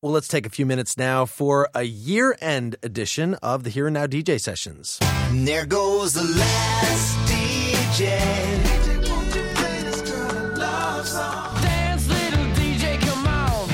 Well, let's take a few minutes now for a year-end edition of the Here and Now DJ Sessions. And there goes the last DJ. Won't you play this kind of love song? Dance, little DJ, come on.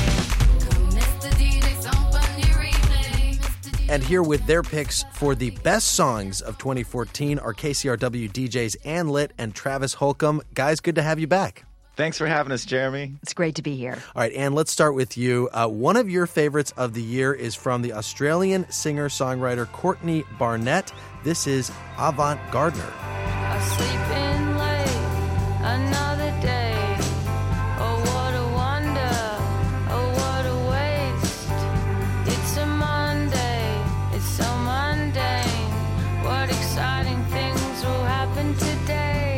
Mr. DJ, some funny replay. And here with their picks for the best songs of 2014 are KCRW DJs Ann Litt and Travis Holcomb. Guys, good to have you back. Thanks for having us, Jeremy. It's great to be here. All right, Ann, let's start with you. One of your favorites of the year is from the Australian singer-songwriter Courtney Barnett. This is Avant Gardner. I sleep in late, another day. Oh, what a wonder, oh, what a waste. It's a Monday, it's so mundane. What exciting things will happen today?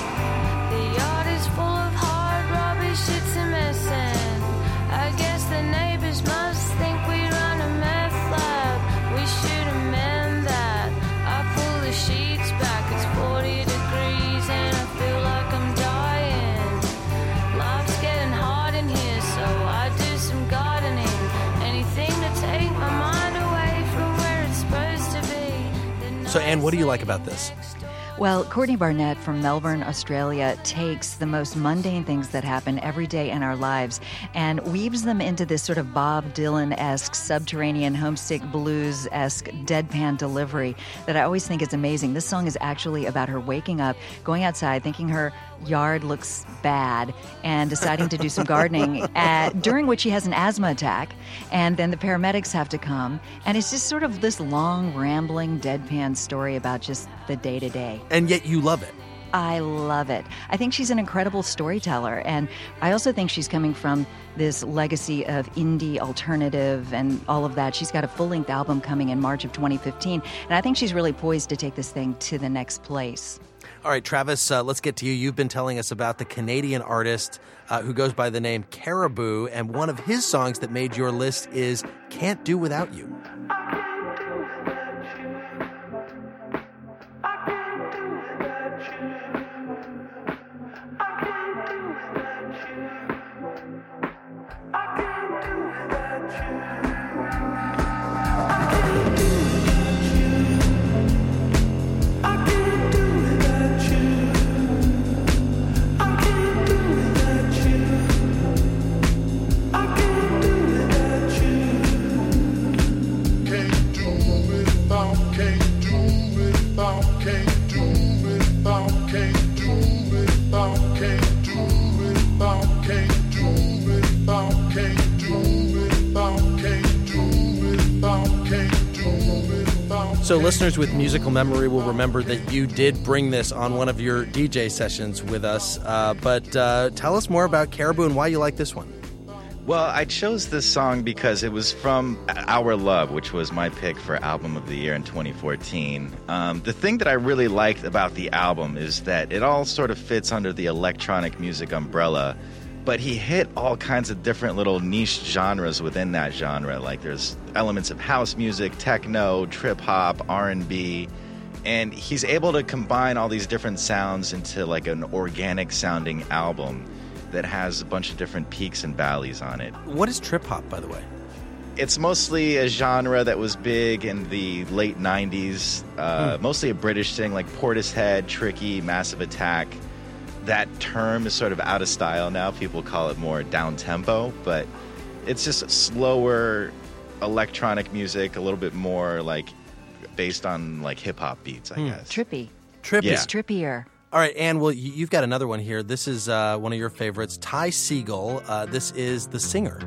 The yard is full of hard rubbish, it's a messing. I guess the neighbors must think we run a meth lab. We should amend that. I pull the sheets back, it's 40 degrees and I feel like I'm dying. Life's getting hard in here, so I do some gardening. Anything to take my mind away from where it's supposed to be. So, Ann, what do you like about this? Well, Courtney Barnett from Melbourne, Australia, takes the most mundane things that happen every day in our lives and weaves them into this sort of Bob Dylan-esque, subterranean, homesick blues-esque deadpan delivery that I always think is amazing. This song is actually about her waking up, going outside, thinking her yard looks bad, and deciding to do some gardening, during which she has an asthma attack, and then the paramedics have to come, and it's just sort of this long, rambling, deadpan story about just the day-to-day. And yet you love it. I love it. I think she's an incredible storyteller, and I also think she's coming from this legacy of indie alternative and all of that. She's got a full-length album coming in March of 2015, and I think she's really poised to take this thing to the next place. All right, Travis, let's get to you. You've been telling us about the Canadian artist who goes by the name Caribou, and one of his songs that made your list is Can't Do Without You. So listeners with musical memory will remember that you did bring this on one of your DJ sessions with us. But tell us more about Caribou and why you like this one. Well, I chose this song because it was from Our Love, which was my pick for Album of the Year in 2014. The thing that I really liked about the album is that it all sort of fits under the electronic music umbrella, but he hit all kinds of different little niche genres within that genre. Like there's elements of house music, techno, trip-hop, R&B, and he's able to combine all these different sounds into like an organic-sounding album that has a bunch of different peaks and valleys on it. What is trip-hop, by the way? It's mostly a genre that was big in the late 90s, mostly a British thing like Portishead, Tricky, Massive Attack. That term is sort of out of style now. People call it more down-tempo, but it's just slower electronic music, a little bit more like based on like hip-hop beats, I guess. Trippy. Trippy. It's trippier. All right, Ann, well, you've got another one here. This is one of your favorites, Ty Segall. This is The Singer.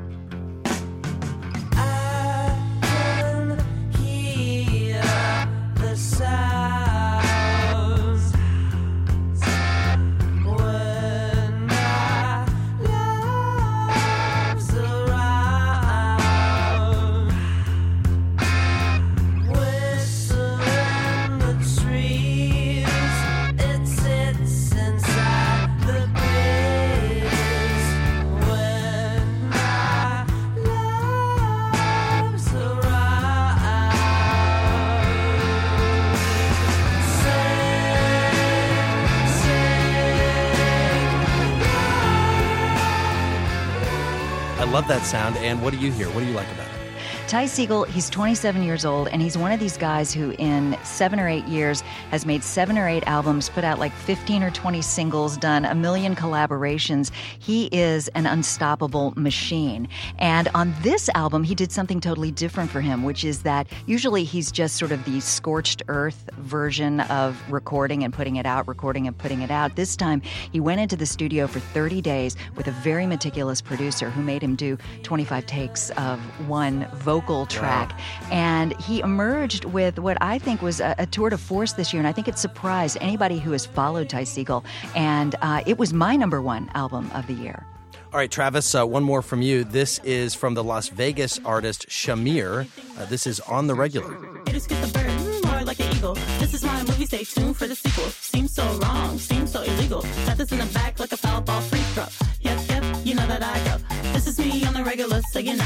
love that sound. And what do you hear? What do you like about it? Ty Segall, he's 27 years old, and he's one of these guys who in 7 or 8 years has made 7 or 8 albums, put out like 15 or 20 singles, done a million collaborations. He is an unstoppable machine. And on this album, he did something totally different for him, which is that usually he's just sort of the scorched earth version of recording and putting it out, recording and putting it out. This time, he went into the studio for 30 days with a very meticulous producer who made him do 25 takes of one vocal track. And he emerged with what I think was a tour de force this year, and I think it surprised anybody who has followed Ty Segall. And it was my number 1 album of the year. All right, Travis, one more from you. This is from the Las Vegas artist Shamir. This is On the Regular. It is get the bird, more like an eagle. This is my movie, stay tuned for the sequel. Seems so wrong, seems so illegal. Got this in the back like a foul ball free throw. Yep, you know that I go. This is me on the regular, so you know.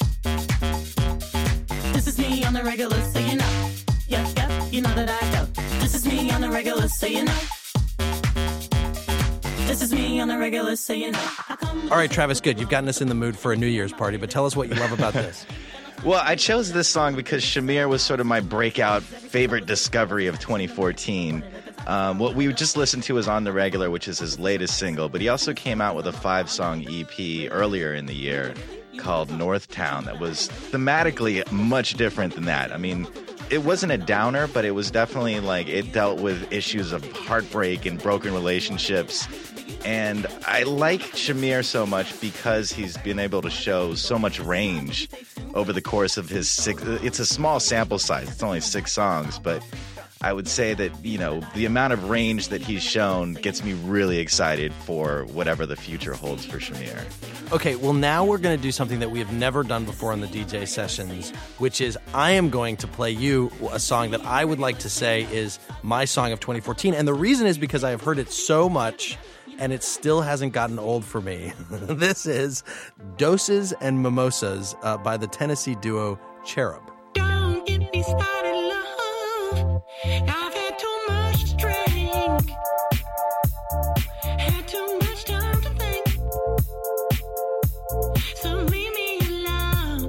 This is me on the regular, so you know. Yep, you know that I go. This is me on the regular, so you know. This is me on the regular, so you know. All right, Travis, good. You've gotten us in the mood for a New Year's party, but tell us what you love about this. Well, I chose this song because Shamir was sort of my breakout favorite discovery of 2014. What we just listened to is On the Regular, which is his latest single, but he also came out with a 5-song EP earlier in the year called Northtown that was thematically much different than that. I mean, it wasn't a downer, but it was definitely like it dealt with issues of heartbreak and broken relationships. And I like Shamir so much because he's been able to show so much range over the course of his 6. It's a small sample size. It's only 6 songs, but I would say that, you know, the amount of range that he's shown gets me really excited for whatever the future holds for Shamir. Okay, well, now we're going to do something that we have never done before on the DJ sessions, which is I am going to play you a song that I would like to say is my song of 2014. And the reason is because I have heard it so much, and it still hasn't gotten old for me. This is Doses and Mimosas by the Tennessee duo Cherub. Don't get me started, love. I've had too much to drink. Had too much time to think. So leave me alone.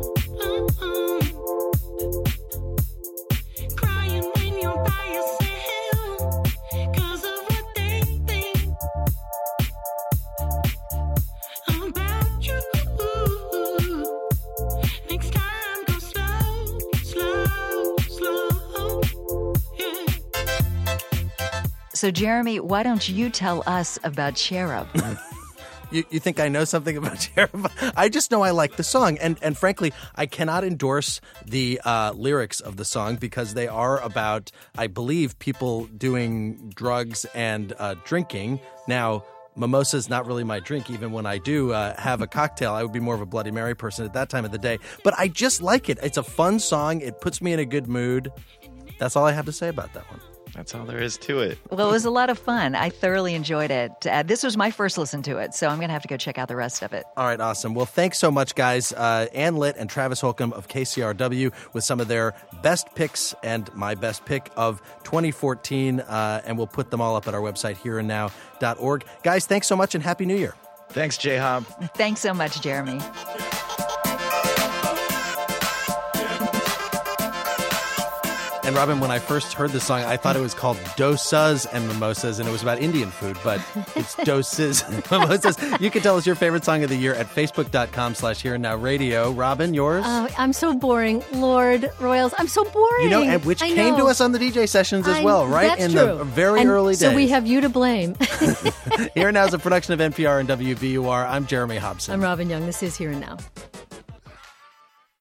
Crying when you're by yourself 'cause of what they think about you. Next time, go slow, slow, slow. Yeah. So, Jeremy, why don't you tell us about Cherub? You think I know something about Cherub? I just know I like the song. And frankly, I cannot endorse the lyrics of the song because they are about, I believe, people doing drugs and drinking. Now, mimosa is not really my drink. Even when I do have a cocktail, I would be more of a Bloody Mary person at that time of the day. But I just like it. It's a fun song. It puts me in a good mood. That's all I have to say about that one. That's all there is to it. Well, it was a lot of fun. I thoroughly enjoyed it. This was my first listen to it, so I'm going to have to go check out the rest of it. All right, awesome. Well, thanks so much, guys. Ann Litt and Travis Holcomb of KCRW with some of their best picks and my best pick of 2014, and we'll put them all up at our website, hereandnow.org. Guys, thanks so much, and Happy New Year. Thanks, J-Hob. Thanks so much, Jeremy. And Robin, when I first heard the song, I thought it was called Dosas and Mimosas, and it was about Indian food, but it's Doses and Mimosas. You can tell us your favorite song of the year at facebook.com/hereandnowradio. Robin, yours? I'm so boring. Lord Royals, I'm so boring. You know, and which came to us on the DJ sessions as well, right? That's in true. the very And early days. So we have you to blame. Here and Now is a production of NPR and WBUR. I'm Jeremy Hobson. I'm Robin Young. This is Here and Now.